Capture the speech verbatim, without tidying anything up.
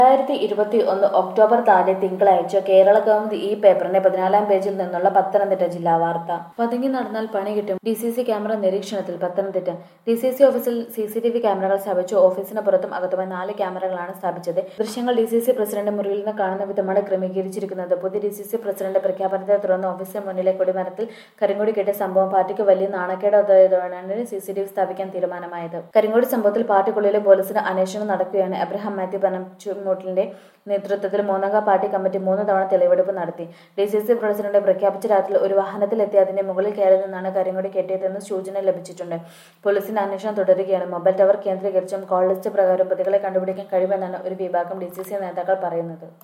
രണ്ടായിരത്തി ഇരുപത്തി ഒന്ന് ഒക്ടോബർ നാല് തിങ്കളാഴ്ച കേരള കൗമുദി ഈ പേപ്പറിന്റെ പതിനാലാം പേജിൽ നിന്നുള്ള പത്തനംതിട്ട ജില്ലാ വാർത്ത. പതുങ്ങി നടന്നാൽ പണി കിട്ടും. ഡി സി സി ക്യാമറ നിരീക്ഷണത്തിൽ. പത്തനംതിട്ട ഡി സി സി ഓഫീസിൽ സി സി ടി വി ക്യാമറകൾ സ്ഥാപിച്ചു. ഓഫീസിന് പുറത്തും അകത്തുമായി നാല് ക്യാമറകളാണ് സ്ഥാപിച്ചത്. ദൃശ്യങ്ങൾ ഡി സി സി പ്രസിഡന്റ് മുറിയിൽ നിന്ന് കാണുന്ന വിധമാണ് ക്രമീകരിച്ചിരിക്കുന്നത്. പുതിയ ഡി സി സി പ്രസിഡന്റ് പ്രഖ്യാപനത്തെ തുടർന്ന് ഓഫീസിന് മുന്നിലെ കൊടിമരത്തിൽ കരിങ്കൊടി കെട്ടിയ സംഭവം പാർട്ടിക്ക് വലിയ നാണക്കേടായതോടെയാണ് സി സി ടി വി സ്ഥാപിക്കാൻ തീരുമാനമായത്. കരിങ്കൊടി സംഭവത്തിൽ പാർട്ടിക്കുള്ളിലെ പോലീസിന് അന്വേഷണം നടക്കുകയാണ്. എബ്രഹാം മാത്യു പനച്ചമൂട്ടിലിന്റെ നേതൃത്വത്തിൽ മൂന്നംഗ പാർട്ടി കമ്മിറ്റി മൂന്ന് തവണ തെളിവെടുപ്പ് നടത്തി. ഡി സി സി പ്രസിഡന്റ് പ്രഖ്യാപിച്ച രാത്രിയിൽ ഒരു വാഹനത്തിലെത്തി അതിന്റെ മുകളിൽ കയറി നിന്നാണ് കരിങ്കൊടി കെട്ടിയതെന്ന് സൂചന ലഭിച്ചിട്ടുണ്ട്. പോലീസിന്റെ അന്വേഷണം തുടരുകയാണ്. മൊബൈൽ ടവർ കേന്ദ്രീകരിച്ചും കോൾ ലിസ്റ്റ് പ്രകാരം പ്രതികളെ കണ്ടുപിടിക്കാൻ കഴിയുമെന്നാണ് ഒരു വിഭാഗം ഡി സി സി നേതാക്കൾ പറയുന്നത്.